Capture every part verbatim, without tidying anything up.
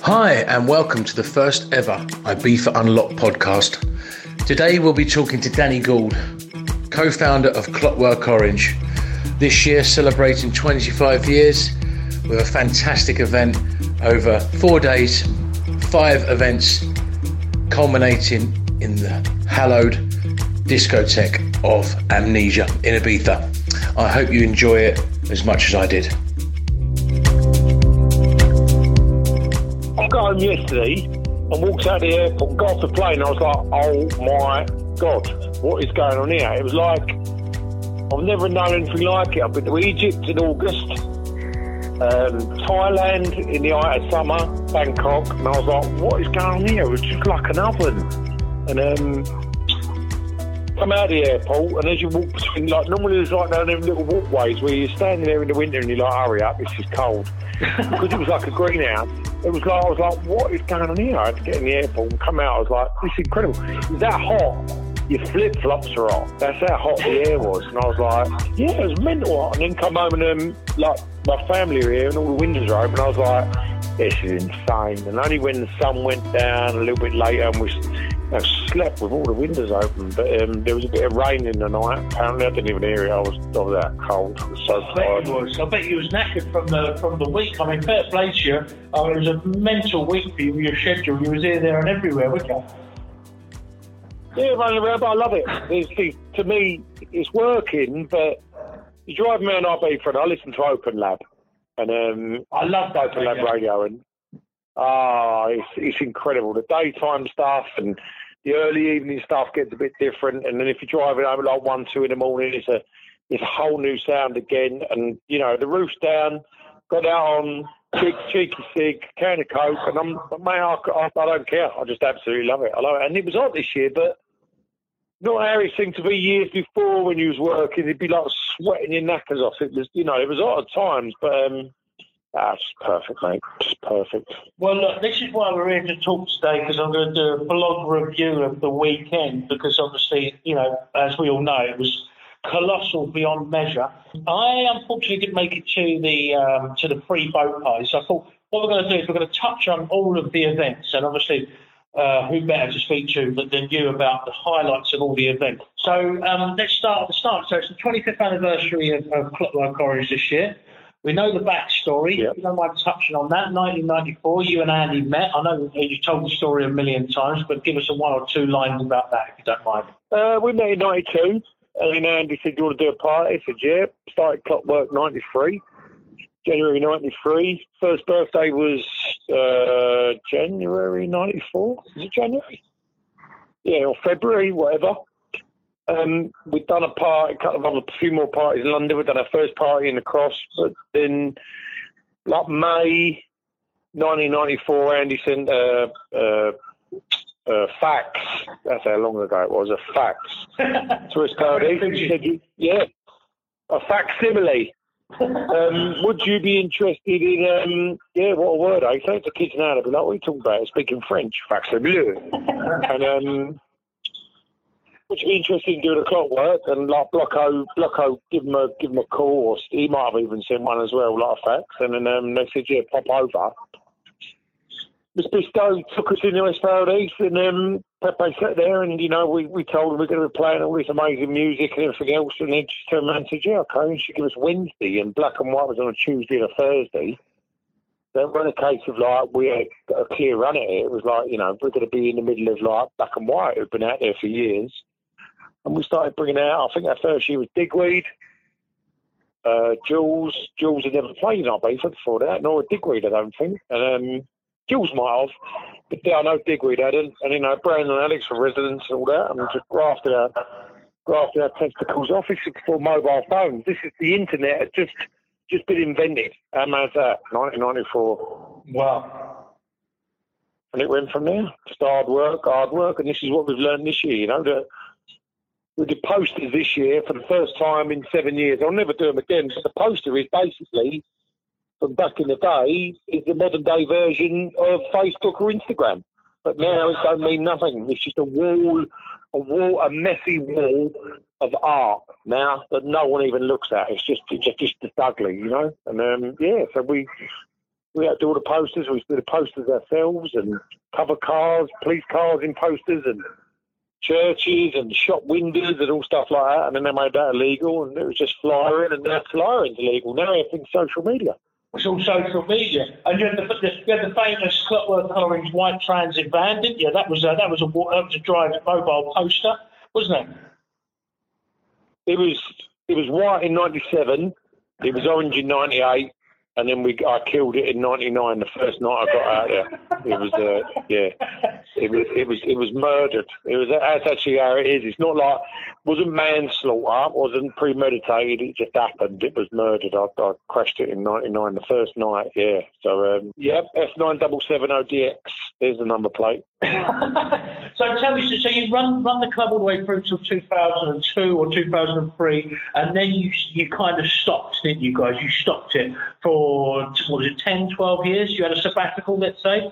Hi and welcome to the first ever Ibiza Unlocked podcast. Today we'll be talking to Danny Gould, co-founder of Clockwork Orange. This year celebrating twenty-five years with a fantastic event over four days, five events culminating in the hallowed discotheque of Amnesia in Ibiza. I hope you enjoy it as much as I did. I got home yesterday and walked out of the airport, got off the plane, and I was like, oh my God, what is going on here? It was like, I've never known anything like it. I've been to Egypt in August, um, Thailand in the height of summer, Bangkok, and I was like, what is going on here? It was just like an oven. And um, come out of the airport, and as you walk between, like, normally there's like those little walkways where you're standing there in the winter and you're like, hurry up, this is cold. Because it was like a greenhouse. It was like, I was like, what is going on here? I had to get in the airport and come out. I was like, this is incredible. It was that hot. Your flip-flops are hot. That's how hot the air was. And I was like, yeah, it was mental hot. And then come home and um, like my family were here and all the windows are open. I was like, this is insane. And only when the sun went down a little bit later and we you know, slept with all the windows open. But um, there was a bit of rain in the night. Apparently, I didn't even hear it. I was, I was that cold. It was so I bet you was. I bet you was knackered from the from the week. I mean, fair play to you. Oh, it was a mental week for you with your schedule. You was here, there, and everywhere, weren't you? Yeah, but I love it. It's, it's, to me, it's working, but you drive me on Ibiza and I listen to Open Lab. And um, I love that Open Lab radio. And ah, oh, it's, it's incredible. The daytime stuff and the early evening stuff gets a bit different. And then if you're driving home at like one, two in the morning, it's a, it's a whole new sound again. And, you know, the roof's down, got out on cheek, cheeky cig, can of Coke, and I'm, mate, I, I, I don't care. I just absolutely love it. I love it. And it was hot this year, but not how it seemed to be years before when you was working. It'd be like sweating your knackers off. It was, you know, it was hot at times, but um, ah, it's perfect, mate. It's perfect. Well, look, this is why we're here to talk today, because I'm going to do a blog review of the weekend, because obviously, you know, as we all know, it was colossal beyond measure. I unfortunately didn't make it to the um, to the free boat party, so I thought what we're going to do is we're going to touch on all of the events, and obviously uh, who better to speak to than you about the highlights of all the events. So um, let's start at the start. So it's the twenty-fifth anniversary of, of Clockwork Orange this year. We know the backstory. Yep. You don't mind touching on that. nineteen ninety-four, you and Andy met. I know you've told the story a million times, but give us a one or two lines about that if you don't mind. Uh, we met in ninety-two. And Andy said, do you want to do a party? I said, yeah. Started Clockwork ninety-three, January ninety-three. First birthday was uh, January ninety-four. Is it January? Yeah, or February, whatever. Um, we'd done a party, a couple of other, a few more parties in London. We'd done our first party in the Cross. But then, like May nineteen ninety-four, Andy sent a... Uh, uh, Uh, fax, that's how long ago it was, a fax to us party. He said, yeah, a facsimile. um, would you be interested in, um, yeah, what a word, eh? So the kids now, they'll be like, what are you talking about? Speaking French, facsimile. and um, would you be interested in doing a Clockwork? And like Blocko, Blocko, give him a, give him a call, or he might have even sent one as well, like a fax. And then um, they said, yeah, pop over. Mister Bristow took us into West Paradise, and um, Pepe sat there, and, you know, we, we told him we're going to be playing all this amazing music and everything else, and then just turned around and said, yeah, okay, and she give us Wednesday, and Black and White was on a Tuesday and a Thursday. So it wasn't a case of, like, we had a clear run at it. It was like, you know, we're going to be in the middle of, like, Black and White, who've been out there for years. And we started bringing out, I think our first year was Digweed, uh, Jules. Jules had never played in Ibiza before that, nor Digweed, I don't think. And, um, Jules might have, but yeah, I know Digweed hadn't. And, you know, Brandon and Alex were residents and all that, and we just grafted our, grafted our testicles off. This is before mobile phones. This is the internet had just, just been invented. How mad's that? nineteen ninety-four. Wow. And it went from there. Just hard work, hard work, and this is what we've learned this year, you know, that we did posters this year for the first time in seven years. I'll never do them again, but the poster is basically, from back in the day, is the modern day version of Facebook or Instagram. But now it don't mean nothing. It's just a wall, a wall, a messy wall of art now that no one even looks at. It's just, it's just, just ugly, you know. And um, yeah, so we we had to do all the posters. We used to do the posters ourselves and cover cars, police cars in posters and churches and shop windows and all stuff like that. And then they made that illegal, and it was just flyering, and now flying's illegal. Now everything's social media. It's all social media. And you had the, the, you had the famous Clockwork Orange white transit van, didn't you? That was a, that was a, that was a drive mobile poster, wasn't it? It was it was white in ninety-seven. It was orange in ninety-eight. And then we, I killed it in ninety-nine. The first night I got out there, it was, uh, yeah, it was, it was, it was murdered. It was. That's actually how it is. It's not like, it wasn't manslaughter, it wasn't premeditated. It just happened. It was murdered. I, I crashed it in ninety-nine. The first night, yeah. So, um, yeah, F nine seven seven zero D X. There's the number plate. So tell me, so you run run the club all the way through till two thousand two or two thousand three, and then you you kind of stopped, didn't you guys? You stopped it for, what was it, ten, twelve years? You had a sabbatical, let's say?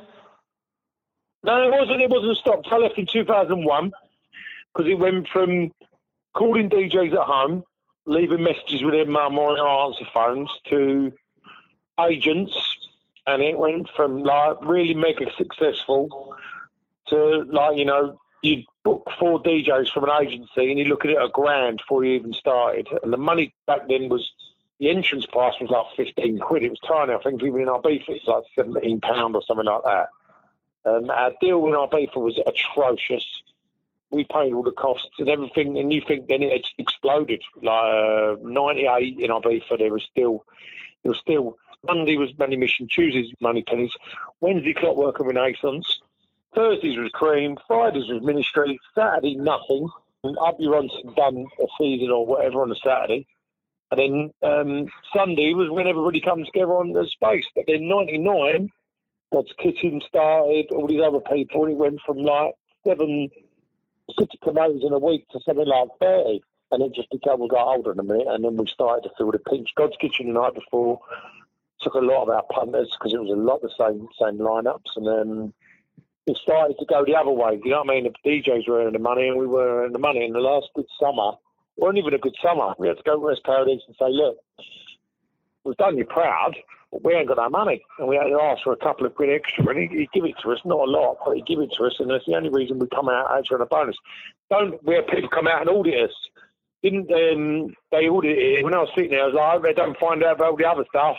No, it wasn't. It wasn't stopped. I left in two thousand one because it went from calling D Js at home, leaving messages with their mum on their answer phones, to agents, and it went from like really mega successful to like, you know, you book four D Js from an agency and you look at it a grand before you even started. And the money back then was, the entrance price was like fifteen quid. It was tiny. I think even in Ibiza it's like seventeen pounds or something like that. Um, our deal in Ibiza was atrocious. We paid all the costs and everything, and you think then it had exploded. Like uh, ninety-eight in Ibiza, there was still, there was still, Monday was Money Mission, Tuesdays Money Pennies, Wednesday Clockwork and Renaissance, Thursdays was Cream, Fridays was Ministry, Saturday nothing. And I'd be on done a season or whatever on a Saturday. And then um, Sunday was when everybody comes together on the space. But then ninety-nine, God's Kitchen started, all these other people, and it went from like seven, six promoters in a week to something like thirty. And it just became, we got older in a minute, and then we started to feel the pinch. God's Kitchen the night before took a lot of our punters because it was a lot of the same same lineups, and then it started to go the other way. You know what I mean? The D Js were earning the money, and we were earning the money. In the last good summer, it wasn't even a good summer. We had to go to West Paradise and say, look, we've done you proud, but we ain't got our money. And we had to ask for a couple of quid extra, and he'd, he'd give it to us, not a lot, but he'd give it to us, and that's the only reason we come out actually on a bonus. Don't, we had people come out and audit us. Didn't um, they audit it? When I was sitting there, I was like, I hope they don't find out about all the other stuff.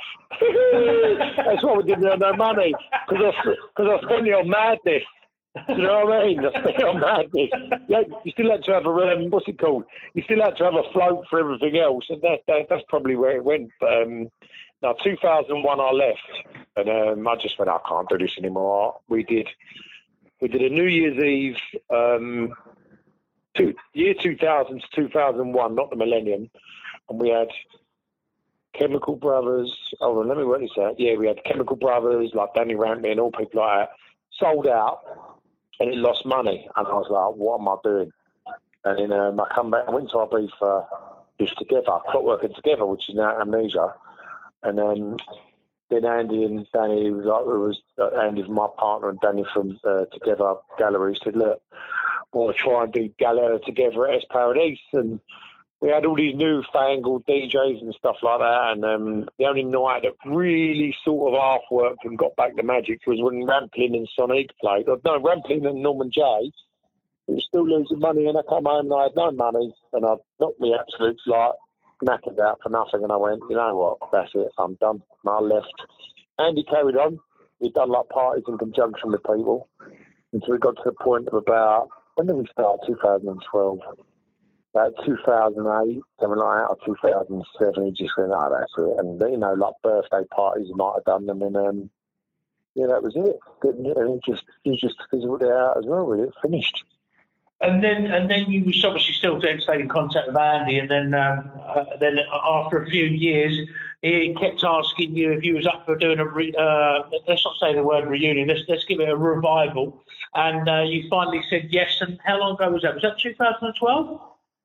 That's why we didn't earn no money, because I, cause I spent it on madness. You know what I mean? I spent it on madness. Yeah, you still had to have a, um, what's it called? You still had to have a float for everything else, and that, that, that's probably where it went. But, um, now, two thousand one, I left, and um, I just went, I can't do this anymore. We did, we did a New Year's Eve. Um, Two, year two thousand to two thousand one, not the millennium, and we had Chemical Brothers. Hold on, let me work this out. Yeah, we had Chemical Brothers, like Danny Rampney and all people like that, sold out, and it lost money. And I was like, what am I doing? And then um, I come back, I went to Ibiza, just together, Clockworking Together, which is now Amnesia. And then, then Andy and Danny, was like, it was uh, Andy was my partner, and Danny from uh, Together Gallery said, look, want to try and do Gala Together at S Paradise, and we had all these newfangled D Js and stuff like that, and um, the only night that really sort of half worked and got back the magic was when Rampling and Sonic played. No, Rampling and Norman J, we were still losing money, and I come home and I had no money, and I knocked me absolute like knackered out for nothing, and I went, you know what, that's it, I'm done. And I left. Andy carried on. We'd done like parties in conjunction with people until we got to the point of about, when did we start? two thousand twelve. About two thousand eight, something like that, or two thousand seven, he just went, oh, that's it. And, you know, like birthday parties, he might have done them, and um, yeah, that was it. And it just, he just fizzled it out as well, really. It finished. And then, and then you was obviously still stayed in contact with Andy, and then, um, uh, then after a few years, he kept asking you if you was up for doing a, re, uh, let's not say the word reunion, let's let's give it a revival. And uh, you finally said yes. And how long ago was that? Was that two thousand twelve?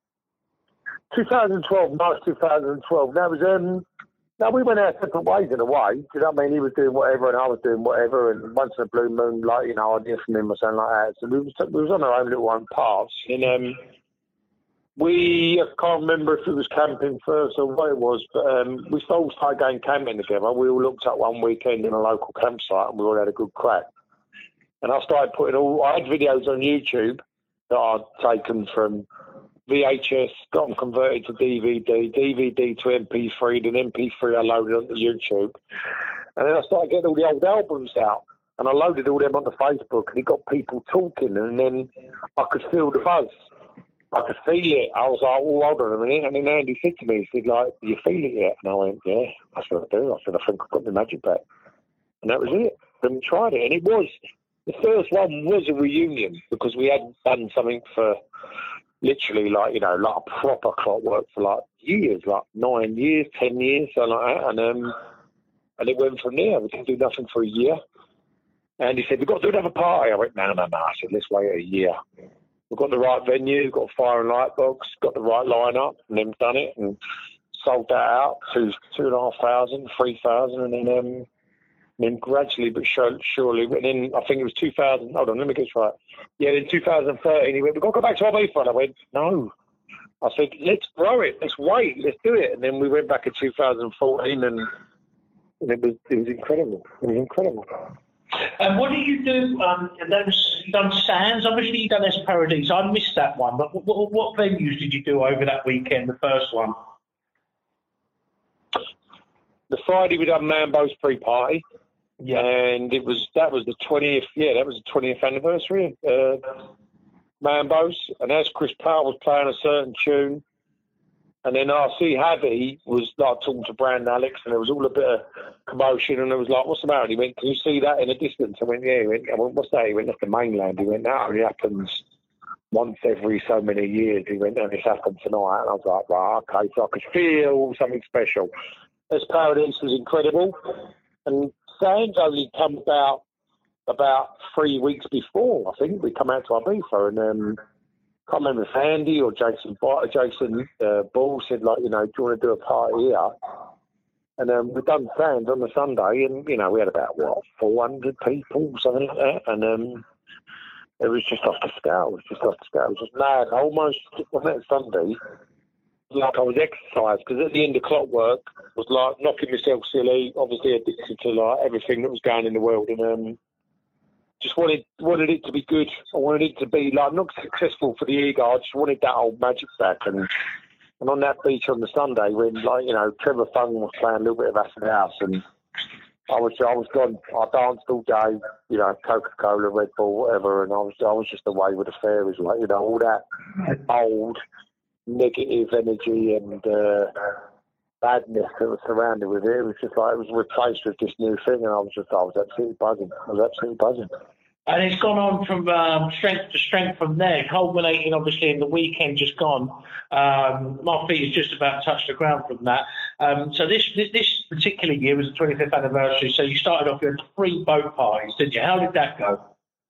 twenty twelve, March twenty twelve. That was um. No, we went our separate ways in a way. Do you know what I mean? He was doing whatever and I was doing whatever, and once in a blue moon, like, you know, I'd hear from him or something like that. So we was, we was on our own little own paths. And um, we, I can't remember if it was camping first or what it was, but um, we all started going camping together. We all looked up one weekend in a local campsite and we all had a good crack. And I started putting all, I had videos on YouTube that I'd taken from V H S, got them converted to D V D, D V D to M P three, then M P three I loaded onto YouTube. And then I started getting all the old albums out. And I loaded all them onto Facebook and it got people talking and then I could feel the buzz. I could feel it. I was like, oh, hold on a minute. And then Andy said to me, he said, like, do you feel it yet? And I went, yeah. I said, I do. I said, I think I've got the magic back. And that was it. And we tried it. And it was, the first one was a reunion because we hadn't done something for literally like, you know, like a proper clockwork for like years, like nine years, ten years, something like that. And, um, and it went from there. We didn't do nothing for a year. And he said, we've got to do another party. I went, no, no, no. I said, let's wait a year. We've got the right venue, we've got a fire and light box, got the right lineup, and then done it and sold that out to two and a half thousand, three thousand, and then um, and then gradually but surely, and then I think it was two thousand. Hold on, let me get this right. Yeah, then two thousand thirteen, he went, we've got to go back to our beef one. I went, no. I said, let's grow it, let's wait, let's do it. And then we went back in two thousand fourteen, and, and it was it was incredible. It was incredible. And what did you do? Um, those, you done Sands, obviously you done Esperadise. I missed that one, but what, what venues did you do over that weekend, the first one? The Friday we done Mambo's pre-party. Yeah. And it was, that was the twentieth, yeah, that was the twentieth anniversary of uh, Mambo's. And as Chris Powell was playing a certain tune, and then R C Haddy was like talking to Brand Alex, and there was all a bit of commotion, and I was like, what's the matter? And he went, can you see that in the distance? I went, yeah. He went, I went, what's that? He went, that's the mainland. He went, that only happens once every so many years. He went, and it's happened tonight. And I was like, right, okay. So I could feel something special. Esperadise was incredible. And Sands only come about about three weeks before, I think. We come out to Ibiza, and um, I can't remember if Andy or Jason Jason uh, Ball said, like, you know, do you want to do a party here? And um, we've done Sands on the Sunday, and, you know, we had about, what, four hundred people, something like that. And um, it was just off the scale. It was just off the scale. It was just mad. Almost on that Sunday, like I was exercised, because at the end of Clockwork, I was like knocking myself silly, obviously addicted to like everything that was going in the world, and um, just wanted wanted it to be good. I wanted it to be like not successful for the ego. I just wanted that old magic back. And and on that beach on the Sunday, when like you know Trevor Fung was playing a little bit of Acid House, and I was I was gone. I danced all day, you know, Coca Cola, Red Bull, whatever, and I was I was just away with the fairies, like you know all that old negative energy and uh, badness that was surrounded with it. It was just like it was replaced with this new thing, and I was just I was absolutely buzzing. I was absolutely buzzing. And it's gone on from um, strength to strength from there, culminating obviously in the weekend just gone. Um, my feet has just about touched the ground from that. Um, so this, this this particular year was the twenty-fifth anniversary. So you started off with three boat parties, didn't you? How did that go?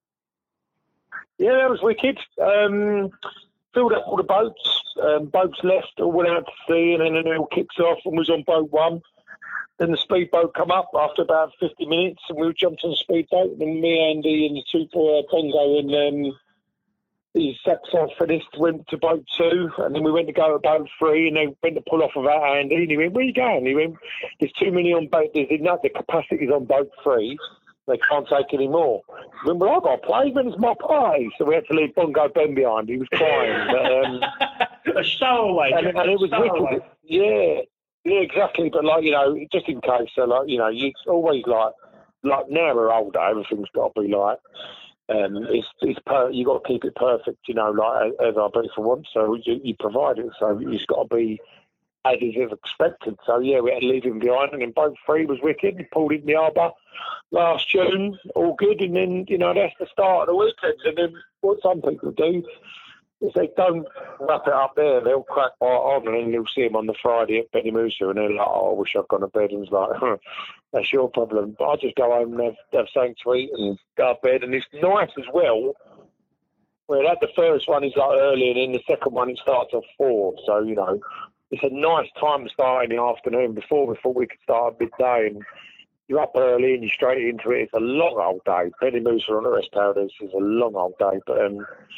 Yeah, that was wicked. Um, filled up all the boats. Um, boats left, all went out to sea, and then it all kicks off and was on boat one. Then the speedboat come up after about fifty minutes, and we jumped on the speedboat. And me, Andy, and the two boy Bongo and um, the saxophonist went to boat two, and then we went to go to boat three, and they went to pull off without Andy. And he went, "Where are you going?" He went, "There's too many on boat. There's enough. The capacity's on boat three. They can't take any more." I went, "Well, I've got to play, but it's my party." So we had to leave Bongo Ben behind. He was crying. But, um, a stowaway. And, and it was wicked. Yeah. Yeah, exactly. But like you know, just in case, so like you know, you always like like now we're older, everything's got to be like um, it's it's per, you got to keep it perfect, you know, like as our beef wants. So you, you provide it, so it's got to be as is expected. So yeah, we had to leave him behind, and then boat three was wicked. We pulled in the harbour last June, all good, and then you know that's the start of the weekend. And then what some people do, if they don't wrap it up there, they'll crack right on, and then you'll see them on the Friday at Benny Moosa, and they're like, "Oh, I wish I'd gone to bed." And it's like, huh, that's your problem. But I just go home and have, have something to eat and go to bed. And it's nice as well, where that the first one is like early, and then the second one it starts at four. So, you know, it's a nice time to start in the afternoon. Before we thought we could start at midday, and you're up early and you're straight into it. It's a long old day. Benny Moosa on the Esperadise is a long old day, but um,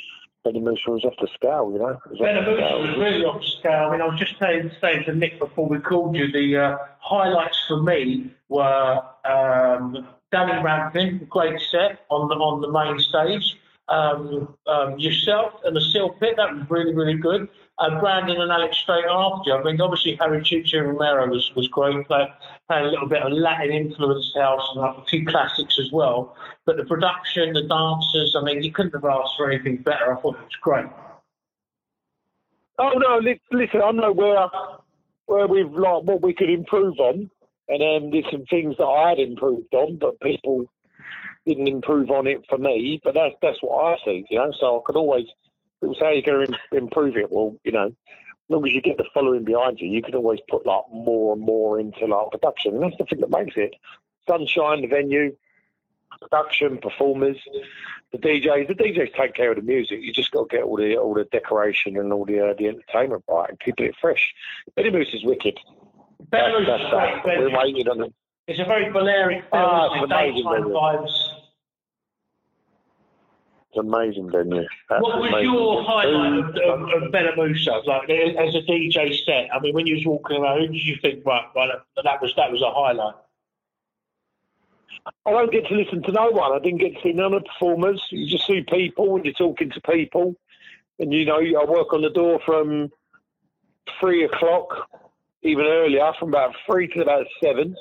Benny Musa was off the scale, you know. Benny Musa was really off the scale. I mean, I was just saying, saying to Nick before we called you, the uh, highlights for me were um, Danny Rampin, great set on the on the main stage. Um, um, yourself and the Seal Pit, that was really, really good. And Brandon and Alex straight after you. I mean, obviously Harry Chichi Romero was, was great, playing, playing a little bit of Latin influenced house and like a few classics as well. But the production, the dancers, I mean, you couldn't have asked for anything better. I thought it was great. Oh no, listen, I know where where we've like what we could improve on, and then there's some things that I had improved on, but people didn't improve on it for me. But that's that's what I see, you know. So I could always. People say you're going to improve it. Well, you know, as long as you get the following behind you, you can always put like more and more into like production. And that's the thing that makes it. Sunshine, the venue, production, performers, the D Js. The D Js take care of the music. You just got to get all the all the decoration and all the uh, the entertainment right and keeping it fresh. Benny Moose is wicked. Benny Moose is great. We're waiting on it. It's a very Balearic film. Ah, it's daytime vibes. Amazing venue. That's what was amazing. Your highlight of, of, of Benny Musa, like as a D J set? I mean, when you was walking around, who did you think, right, right, that was that was a highlight? I don't get to listen to no one. I didn't get to see none of the performers. You just see people and you're talking to people. And, you know, I work on the door from three o'clock, even earlier, from about three to about seven.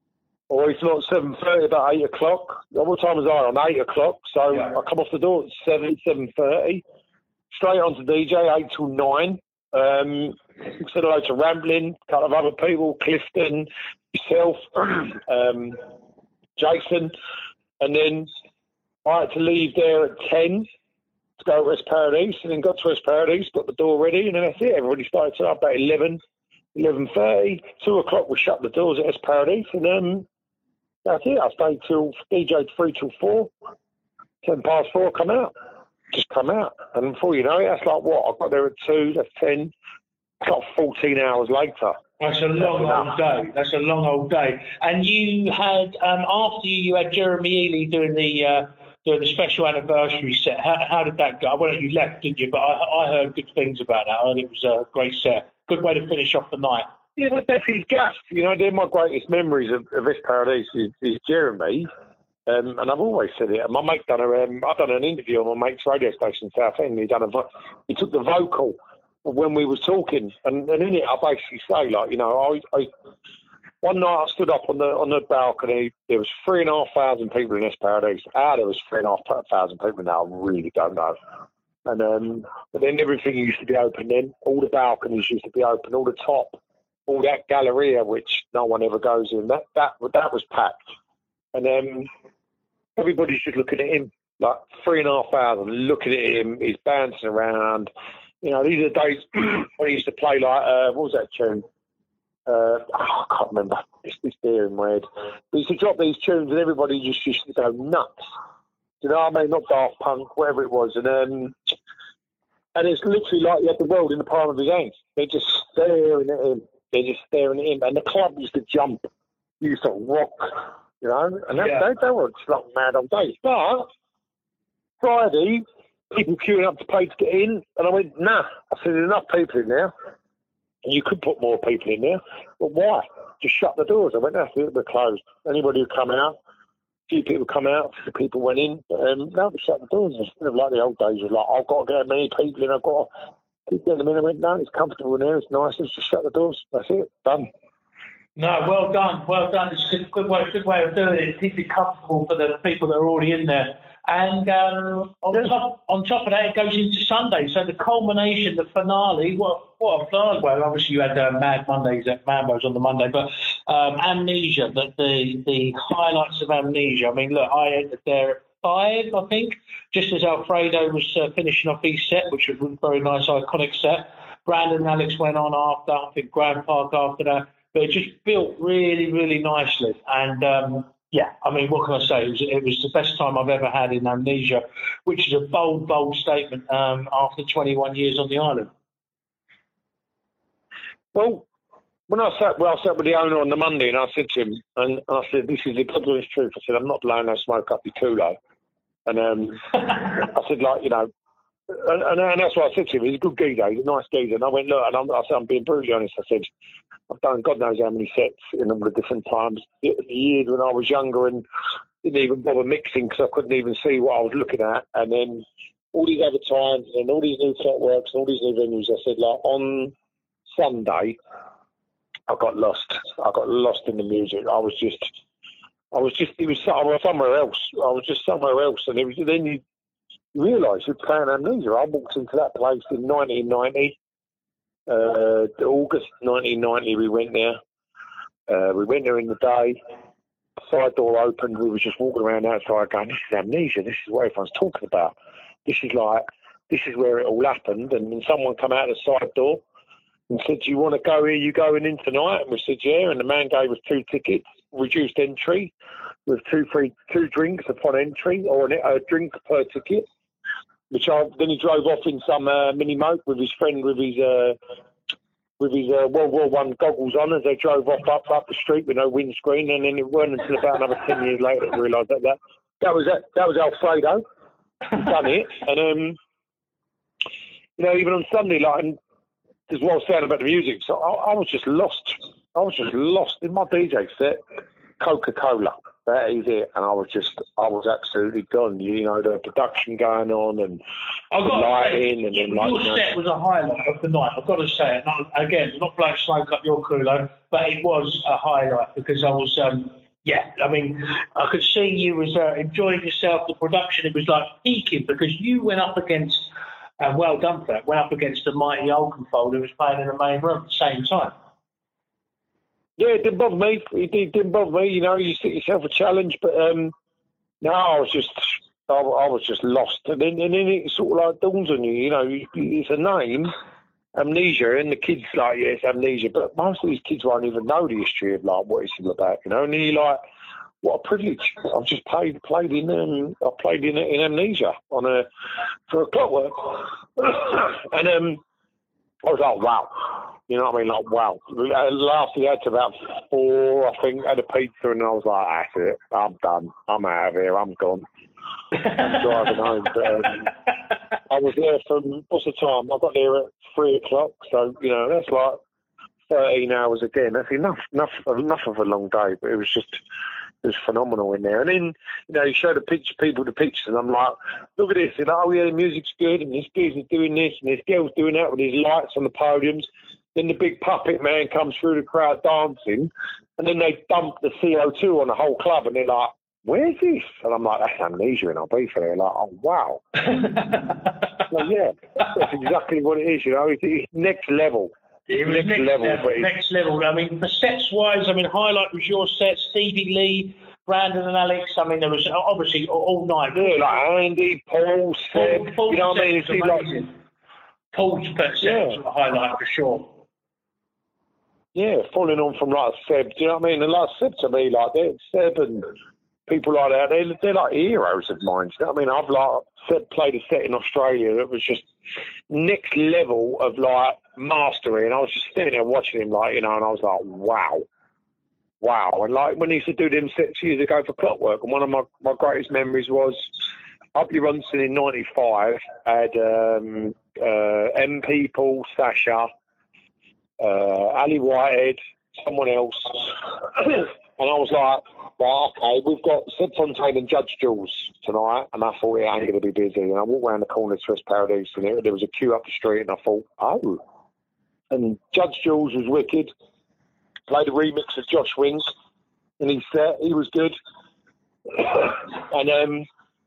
Or if not seven thirty, about eight o'clock. What time was I on? Eight o'clock. So yeah. I come off the door at seven, seven thirty. Straight on to D J, eight till nine. Um, said hello to Ramblin', a couple of other people, Clifton, yourself, um, Jason. And then I had to leave there at ten to go to West Paradise. And then got to West Paradise, got the door ready, and then that's it. Everybody started to up about eleven, eleven thirty. two o'clock, we shut the doors at West Paradise. And um, that's it. I stayed till D J three till four. Ten past four, come out. Just come out. And before you know it, that's like what? I got there at two, that's ten. It's like fourteen hours later. That's a long old day. That's a long old day. And you had, um, after you, you had Jeremy Ely doing the uh, doing the special anniversary set. How, how did that go? Well, you left, didn't you? But I, I heard good things about that. I heard it was a great set. Good way to finish off the night. Yeah, that's his guest. You know, they're my greatest memories of, of West Paradise is, is Jeremy. Um, and I've always said it. My mate done a, um, I've done an interview on my mate's radio station in Southend. He done a, vo- he took the vocal of when we was talking, and, and in it I basically say, like, you know, I, I one night I stood up on the on the balcony. There was three and a half thousand people in West Paradise. Ah, there was three and a half thousand people now. I really don't know. And um, but then everything used to be open. Then all the balconies used to be open. All the top. All that Galleria, which no one ever goes in, that that that was packed, and then um, everybody's just looking at him, like three and a half thousand, looking at him. He's bouncing around. You know, these are the days when he used to play like uh, what was that tune? Uh, oh, I can't remember. It's this there in my head. But he used to drop these tunes, and everybody just used to go nuts. You know what I mean? Not Daft Punk, whatever it was, and um, and it's literally like he had the world in the palm of his hands. They're just staring at him. They're just staring at him, and the club used to jump, used to rock, you know, and that, yeah. they, they were just like mad on days. But Friday, people queuing up to pay to get in, and I went, nah. I said, there's enough people in there, and you could put more people in there, but why? Just shut the doors. I went, that's it, we're closed. Anybody who come out, a few people come out, a few people went in, and now we shut the doors. Instead of like the old days, you're like, I've got to get as many people in, I've got to keep getting them in. I went, no, it's comfortable in there, it's nice, let's just shut the doors. That's it, done. No, well done, well done. It's a good, good, way, good way of doing it. Keep it comfortable for the people that are already in there. And um, on, yeah. top, on top of that, it goes into Sunday. So the culmination, the finale, what, what a finale. Well, obviously you had uh, Mad Mondays at Mambo's on the Monday, but um, Amnesia, the, the, the highlights of Amnesia. I mean, look, I ended there at five, I think, just as Alfredo was uh, finishing off his set, which was a very nice, iconic set. Brandon and Alex went on after, I think Grand Park after that. But it just built really, really nicely. And, um, yeah, I mean, what can I say? It was, it was the best time I've ever had in Amnesia, which is a bold, bold statement um, after twenty-one years on the island. Well, when I sat, well, I sat with the owner on the Monday, and I said to him, and I said, this is the God's truth. I said, I'm not blowing no smoke up your culo. And um, I said, like, you know, and, and, and that's what I said to him. He's a good geezer. He's a nice geezer. And I went, look, and I'm, I said, I'm being brutally honest. I said, I've done God knows how many sets in all the different times. The years when I was younger and didn't even bother mixing because I couldn't even see what I was looking at. And then all these other times and all these new Clockworks and all these new venues, I said, like, on Sunday, I got lost. I got lost in the music. I was just, I was just, it was, I was somewhere else. I was just somewhere else. And it was, then you realise you're playing Amnesia. I walked into that place in nineteen ninety. Uh, August nineteen ninety, we went there. Uh, we went there in the day. Side door opened. We were just walking around outside going, this is Amnesia. This is what everyone's talking about. This is like, this is where it all happened. And then someone come out the side door and said, do you want to go here? You going in tonight? And we said, yeah. And the man gave us two tickets, reduced entry, with two free, two drinks upon entry, or a drink per ticket. Which I, then he drove off in some uh, mini mope with his friend with his uh, with his uh, World War One goggles on as they drove off up up the street with no windscreen. And then it weren't until about another ten years later I realised that that that was that, that was Alfredo who done it. And um, you know, even on Sunday, like, and as well saying about the music, so I, I was just lost. I was just lost in my D J set. Coca-Cola. That is it. And I was just, I was absolutely gone. You know, the production going on and the lighting. And then, like, your you know, set was a highlight of the night. I've got to say it. Not, again, not blowing smoke up your culo, but it was a highlight because I was, um, yeah, I mean, I could see you was uh, enjoying yourself. The production, it was like peaking because you went up against, and well done for that, went up against the mighty Oakenfold who was playing in the main room at the same time. Yeah, it didn't bother me. It didn't bother me. You know, you set yourself a challenge, but um, no, I was just, I, I was just lost. And then, and then it sort of like dawns on you. You know, it's a name, Amnesia, and the kids like, yeah, it's Amnesia. But most of these kids won't even know the history of like what it's all about. You know, and then you're like, what a privilege! I've just played played in um, I played in in Amnesia on a for a Clockwork, and um, I was like, wow. You know what I mean? Like, wow. Last we had to about four, I think, had a pizza, and I was like, that's it. I'm done. I'm out of here. I'm gone. I'm driving home. But, um, I was there from, what's the time? I got there at three o'clock. So, you know, that's like thirteen hours again. That's enough, enough, enough of a long day. But it was just, it was phenomenal in there. And then, you know, you show the picture, people the pictures, and I'm like, look at this. And like, oh, yeah, the music's good, and this geezer's doing this, and this girl's doing that with his lights on the podiums. Then the big puppet man comes through the crowd dancing, and then they dump the C O two on the whole club, and they're like, where's this? And I'm like, that's Amnesia in Ibiza. They're like, oh, wow. Well, yeah, that's exactly what it is, you know. It's, it's next level. It was next, next level. level, But next level. I mean, the sets-wise, I mean, highlight was your set, Stevie Lee, Brandon and Alex. I mean, there was obviously all night. Yeah, like Andy, Paul, Seb, Paul, Paul you know what I mean? It's amazing. like, Paul's set Yeah. was a highlight for sure. yeah, following on from like Seb, do you know what I mean? And like Seb to me, like they're Seb and people like that, they're, they're like heroes of mine. Do you know what I mean? I've like Seb played a set in Australia that was just next level of like mastery, and I was just sitting there watching him, like, you know, and I was like, wow, wow. And like when he used to do them sets years ago for Clockwork, and one of my, my greatest memories was Uppy Ronson in ninety-five had um, uh, M P, Paul, Sasha, uh, Ali Whitehead, someone else. And I was like, well, okay, we've got Seb Fontaine and Judge Jules tonight. And I thought, it ain't going to be busy. And I walked around the corner to West Paradise, and there, there was a queue up the street, and I thought, oh. And Judge Jules was wicked. Played a remix of Josh Wings, and he set, he was good. And um,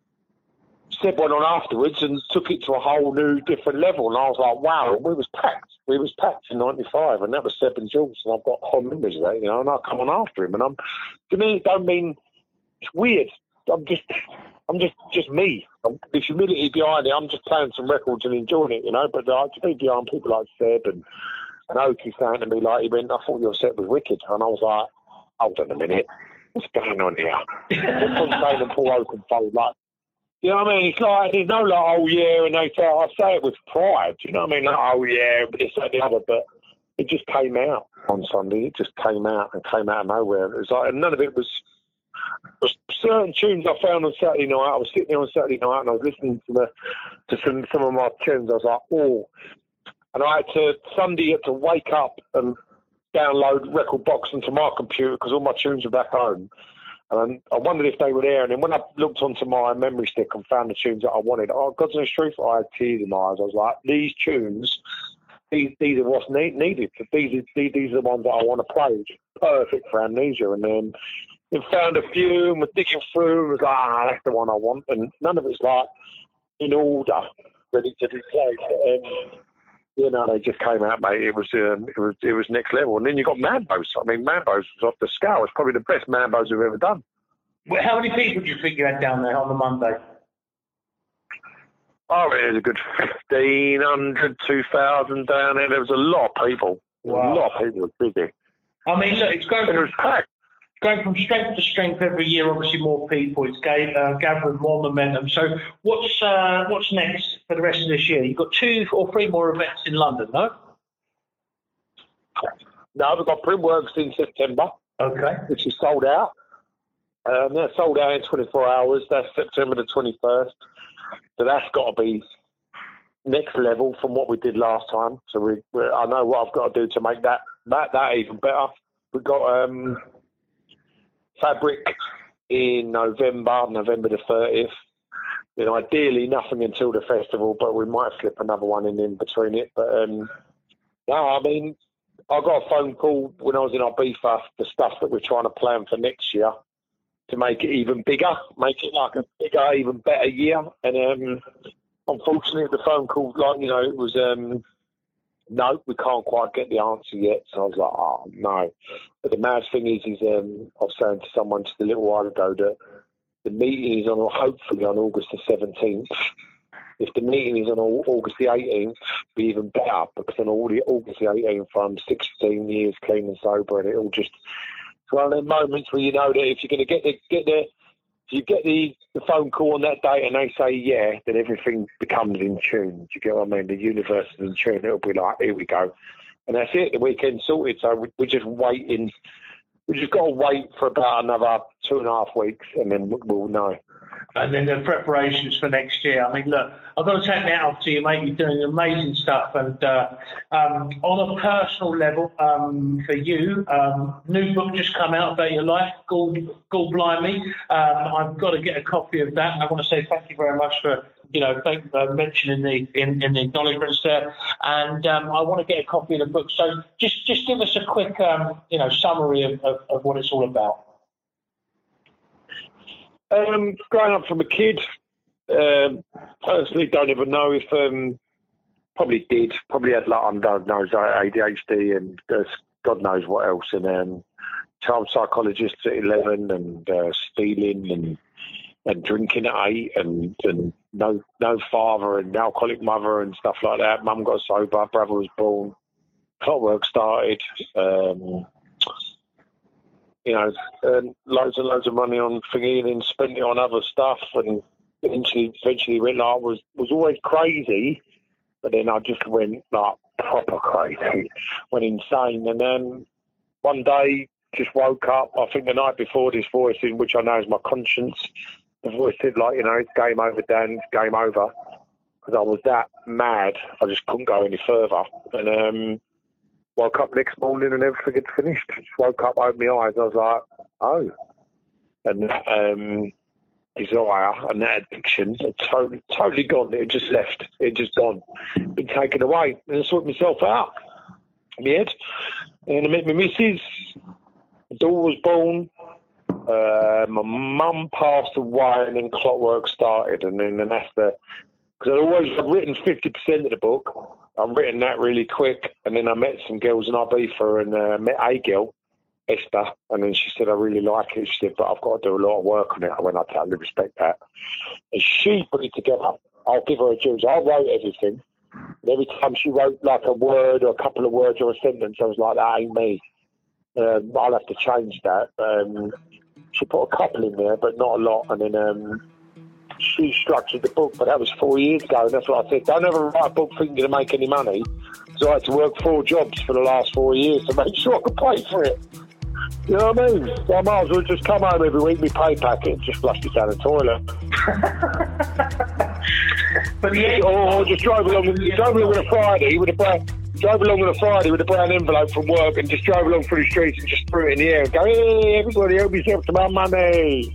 Seb went on afterwards and took it to a whole new, different level. And I was like, wow, we was packed. We was packed in ninety-five, and that was Seb and Jules, and I've got whole memories of that, you know, and I come on after him. And I'm, to me, it don't mean, it's weird. I'm just, I'm just, just me. I'm, there's humility behind it. I'm just playing some records and enjoying it, you know, but uh, to be behind people like Seb and, and Oki saying to me, like, he went, I thought your set was wicked. And I was like, hold on a minute. What's going on here? Fontaine and Paul Oakenfold, like, you know what I mean? It's like, there's no like, oh yeah, and they say, I say it with pride, you know what I mean? Like, oh yeah, but this, that, the other, but it just came out on Sunday. It just came out and came out of nowhere. It was like, and none of it was, was certain tunes I found on Saturday night. I was sitting there on Saturday night and I was listening to the to some some of my tunes. I was like, oh, and I had to Sunday had to wake up and download Record Box into my computer because all my tunes were back home. And I wondered if they were there. And then when I looked onto my memory stick and found the tunes that I wanted, oh, God's honest truth, I had tears in my eyes. I was like, these tunes, these these are what's need, needed. These, these these are the ones that I want to play. Which is perfect for Amnesia. And then and found a few and was digging through and was like, ah, that's the one I want. And none of it's like in order, ready to be played. And you know, they just came out, mate. It was um, it was it was next level. And then you got Mambos. I mean, Mambos was off the scale. It's probably the best Mambos we've ever done. Well, how many people do you think you had down there on the Monday? Oh, it was a good fifteen hundred, two thousand down there. There was a lot of people. Wow. A lot of people were busy. I mean, look, it's going. It was packed. Going from strength to strength every year, obviously more people, it's gave, uh, gathering more momentum. So what's uh, what's next for the rest of this year? You've got two or three more events in London, no? No, we've got Primworks in September, okay, which is sold out. Um, they're sold out in twenty-four hours. That's September the twenty-first. So that's got to be next level from what we did last time. So we, we I know what I've got to do to make that, that, that even better. We've got... Um, Fabric in November, November the thirtieth. You know, ideally nothing until the festival, but we might slip another one in in between it. But um, no, I mean, I got a phone call when I was in Ibiza, the stuff that we're trying to plan for next year to make it even bigger, make it like a bigger, even better year. And um, unfortunately, the phone call, like you know, it was. Um, No, we can't quite get the answer yet. So I was like, oh, no. But the mad thing is, is um, I was saying to someone just a little while ago that the meeting is on, hopefully on August the seventeenth. If the meeting is on August the eighteenth, it'll be even better because on August the eighteenth, I'm sixteen years clean and sober, and it'll just, it's one of them moments where you know that if you're going to get the, get the, if you get the, the phone call on that date and they say yeah, then everything becomes in tune. Do you get what I mean? The universe is in tune. It'll be like, here we go. And that's it. The weekend's sorted. So we, we're just waiting. We just got to wait for about another two and a half weeks and then we'll know. And then the preparations for next year. I mean, look, I've got to take that off to you, mate. You're doing amazing stuff. And uh, um, on a personal level, um, for you, um, new book just come out about your life, Gall, Gall Blimey. Um, I've got to get a copy of that. And I want to say thank you very much for, you know, thank, uh, mentioning the in, in the acknowledgements there. And um, I want to get a copy of the book. So just, just give us a quick, um, you know, summary of, of, of what it's all about. Um, growing up from a kid, um, personally don't even know if, um, probably did, probably had like undiagnosed A D H D and uh, God knows what else, and um, child psychologist at eleven and uh, stealing and and drinking at eight and, and no no father and alcoholic mother and stuff like that. Mum got sober, brother was born, Clockwork started, um, you know, earned loads and loads of money on thingy and then spent it on other stuff, and eventually, eventually went like, was, was always crazy, but then I just went like proper crazy, went insane. And then one day just woke up, I think the night before, this voice in which I know is my conscience, the voice said like, you know, it's game over, Dan, it's game over. Because I was that mad, I just couldn't go any further. And um, woke up next morning and everything had finished. Just woke up, opened my eyes, I was like, oh. And um, desire and that addiction had totally, totally gone. It had just left. It had just gone. Been taken away. And I sorted myself out in my head. And I met my missus. My daughter was born. Uh, my mum passed away and then Clockwork started. And then and that's the... Because I'd always I'd written fifty percent of the book. I'd written that really quick. And then I met some girls in Ibiza and uh, met a girl, Esther. And then she said, I really like it. She said, but I've got to do a lot of work on it. I went, I totally respect that. And she put it together. I'll give her a juice. I wrote everything. And every time she wrote like a word or a couple of words or a sentence, I was like, that ain't me. Um, I'll have to change that. Um, she put a couple in there, but not a lot. And then um, she structured the book, but that was four years ago. And that's what I said. Don't ever write a book thinking to make any money. So I had to work four jobs for the last four years to make sure I could pay for it. You know what I mean? So I might as well just come home every week, me pay packet, and just flush it down the toilet. But yeah, or, or just drive along, drive along on a Friday with a brown, drive along on a Friday with a brown envelope from work, and just drive along through the streets and just throw it in the air and go, hey, everybody, help yourself to my money.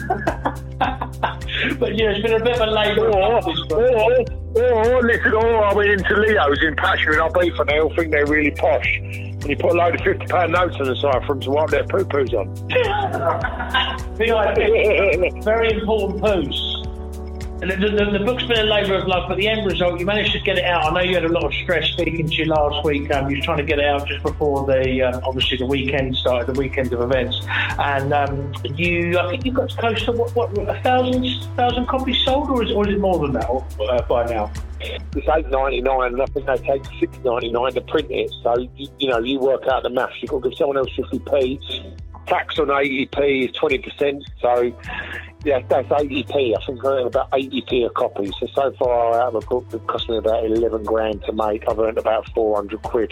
But yeah, it's been a bit of a labour. Or, or, or, listen, or I went into Leo's in Pasha and I beef and they all think they're really posh. And you put a load of fifty pound notes on the side for them to wipe their poo-poos on. V I P, very important poos. And the, the, the book's been a labour of love, but the end result, you managed to get it out. I know you had a lot of stress speaking to you last week. Um, you were trying to get it out just before the, um, obviously, the weekend started, the weekend of events. And um, you, I think you got close to, what, what a thousand, thousand copies sold, or is, or is it more than that uh, by now? It's eight ninety-nine, and I think they take six ninety-nine to print it. So, you, you know, you work out the maths. You've got to give someone else fifty p. Tax on eighty p is twenty percent. So, yeah, that's eighty p. I think I earned about eighty p a copy. So, so far out of a book that cost me about eleven grand to make, I've earned about four hundred quid.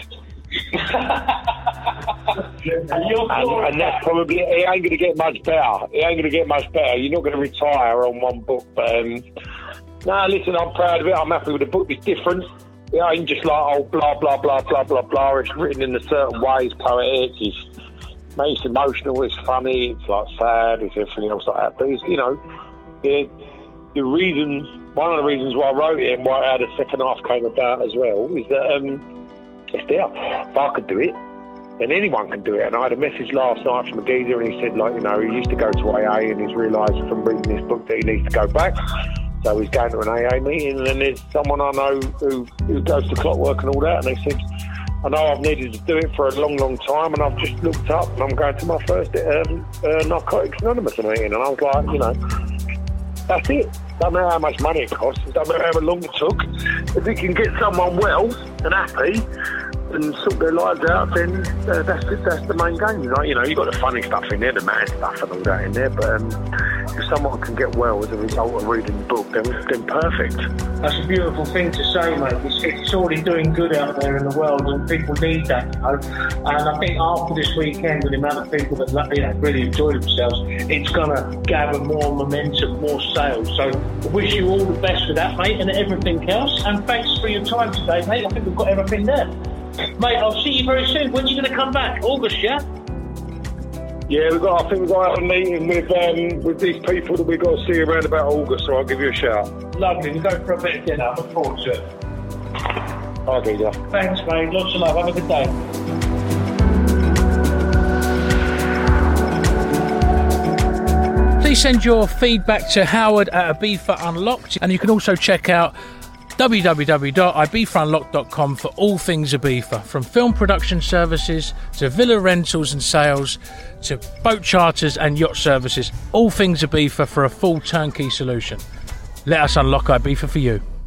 and, and that's probably, it ain't going to get much better. It ain't going to get much better. You're not going to retire on one book. But, um, no, listen, I'm proud of it. I'm happy with the book. It's different. It ain't just like, oh, blah, blah, blah, blah, blah, blah. It's written in a certain way. It's poetic. It's, it's emotional. It's funny. It's like sad. It's everything else like that. But it's, you know, the, the reasons, one of the reasons why I wrote it and why how the second half came about as well is that um, it's there. If I could do it, then anyone can do it. And I had a message last night from a geezer and he said, like, you know, he used to go to A A and he's realised from reading this book that he needs to go back. So he's going to an A A meeting, and then there's someone I know who, who goes to Clockwork and all that, and they said, I know I've needed to do it for a long, long time, and I've just looked up, and I'm going to my first um, uh, Narcotics Anonymous meeting, and I was like, you know, that's it. Don't matter how much money it costs, don't matter how long it took. If we can get someone well and happy and sort their lives out, then uh, that's it, that's the main game. You know, you know, you've got the funny stuff in there, the mad stuff and all that in there, but um, if someone can get well as a result of reading the book, then, then perfect. That's a beautiful thing to say, mate. It's, it's already doing good out there in the world, and people need that, you know. And I think after this weekend, with the amount of people that, you know, really enjoy themselves, it's going to gather more momentum, more sales. So I wish you all the best with that, mate, and everything else. And thanks for your time today, mate. I think we've got everything there. Mate, I'll see you very soon. When are you going to come back? August, yeah? Yeah, we've got, I think we've got a meeting with um, with these people that we've got to see around about August, so I'll give you a shout. Lovely. We'll go for a bit of dinner. I look forward to it. Okay, yeah. Thanks, mate. Lots of love. Have a good day. Please send your feedback to Howard at Ibiza Unlocked, and you can also check out w w w dot ibiza unlocked dot com for all things Ibiza, from film production services to villa rentals and sales to boat charters and yacht services. All things Ibiza for a full turnkey solution. Let us unlock Ibiza for you.